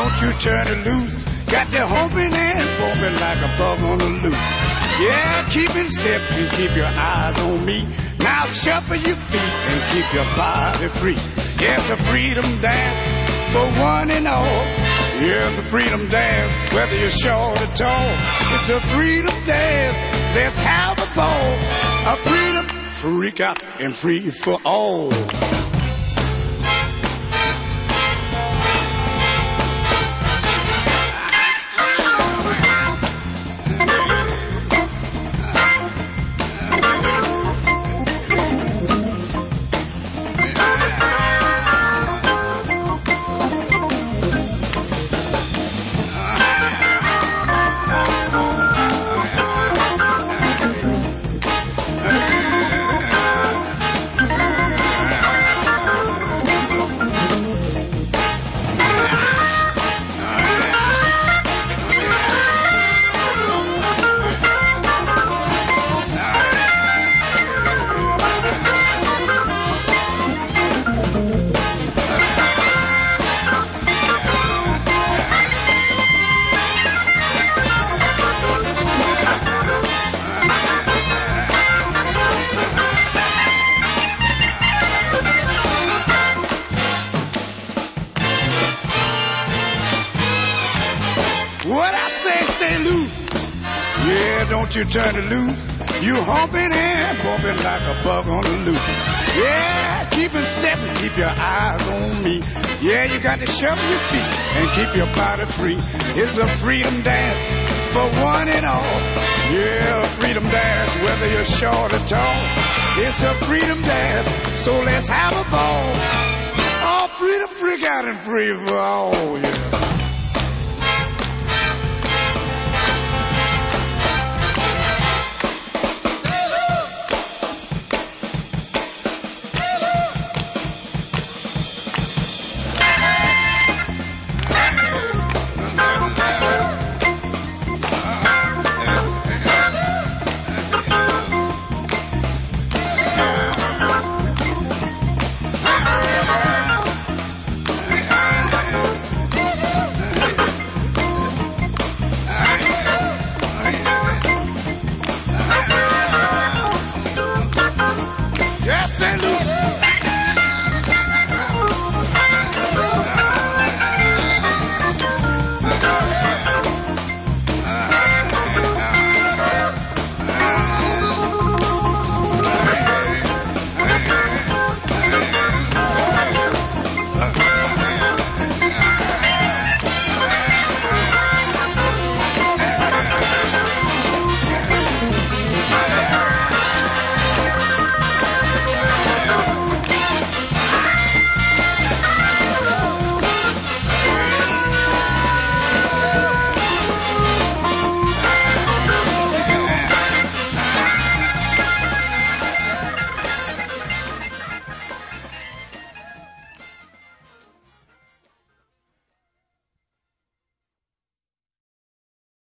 don't you turn it loose. Got the humping and bumping like a bug on the loose. Yeah, keep in step and keep your eyes on me. Now shuffle your feet and keep your body free. Yeah, it's a freedom dance for one and all. Yeah, it's a freedom dance, whether you're short or tall. It's a freedom dance, let's have a ball. A freedom freak out and free for all. What I say, stay loose. Yeah, don't you turn it loose. You humping and bumping like a bug on the loose. Yeah, keep in step and keep your eyes on me. Yeah, you got to shuffle your feet and keep your body free. It's a freedom dance for one and all. Yeah, a freedom dance, whether you're short or tall. It's a freedom dance, so let's have a ball. Oh, freedom, freak out and free for all, yeah.